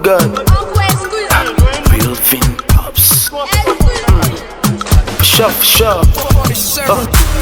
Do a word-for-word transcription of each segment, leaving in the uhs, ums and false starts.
God. Real Vin Pops. For sure, for sure. Uh.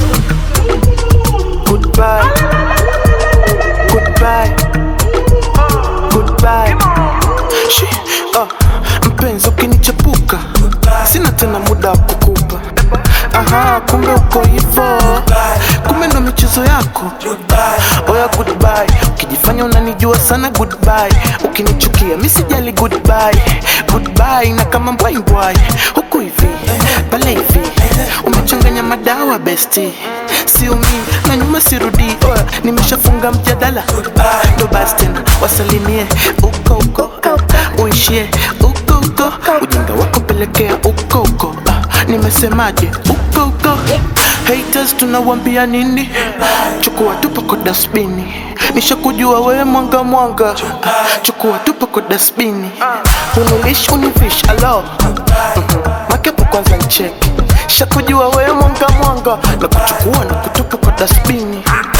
Goodbye. Goodbye. Goodbye. She, uh, mpenzi ukinichepuka sina tena muda wa kukupa. Aha, kumbe uko hivo, kumbe ndo michezo yako. Oya goodbye, ukijifanya unanijua sana goodbye. Ukinichukia mi sijali goodbye. Goodbye na kama mbwai mbwai. Huku hivi, pale hivi, umechanganya madawa besti. Sio mi, na nyuma sirudi. Oya, nimeshafunga mjadala. Ndo basi tena, wasalimie uko uko, uishie uko uko. Ujinga wako pelekea uko uko. Nimesemaje uko uko. Haters tunawambia nini? Chukua tupa kwa dasbini. Nishakujua wewe mwanga mwanga. Chukua tupa kwa dasbini. Unulish unifish alo. Makepo kwanza ncheki. Shakujua wewe mwanga mwanga. Na kuchukua na kutupa kwa dasbini.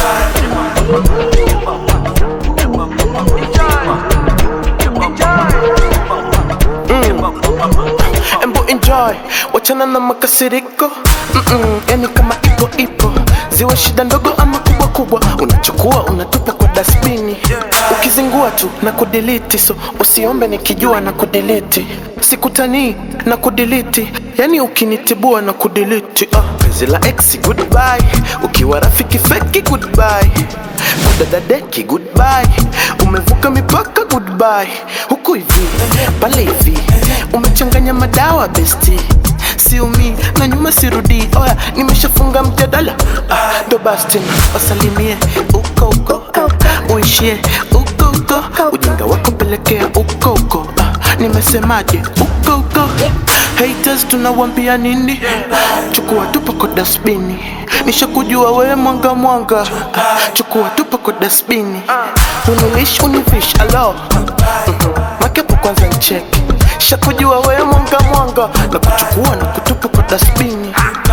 Embo enjoy, wachana na makasiriko. Mm-mm, yani kama ipo ipo. Ziwe shida ndogo ama kubwa kubwa, unachukua unatupa kwa dasbini. Ukizingua tu na kudelete, so usiombe nikijua na kudelete. Sikutani na kudelete, yani ukinitibua na kudelete. uh, Penzi la ex goodbye, ukiwa rafiki feki goodbye. Kudadadeki goodbye, umevuka mipaka goodbye. Huku hivi, pale hivi, umechanganya madawa besti. Sio mi, na nyuma sirudi. Oya, nimeshafunga mjadala. Ndo basi tena, wasalimie uko uko, uishie uko uko. Ujinga wako pelekea uko uko. Nimesemaje uko uko. Haters tunawambia nini? Chukua tupa kwa dasbini. Nishakujua wewe mwanga mwanga. Chukua tupa kwa dasbini. Unulish unifish alo. Makepo kwanza ncheki. Shakujua wewe mwanga mwanga. Na kuchukua na kutupa kwa dasbini.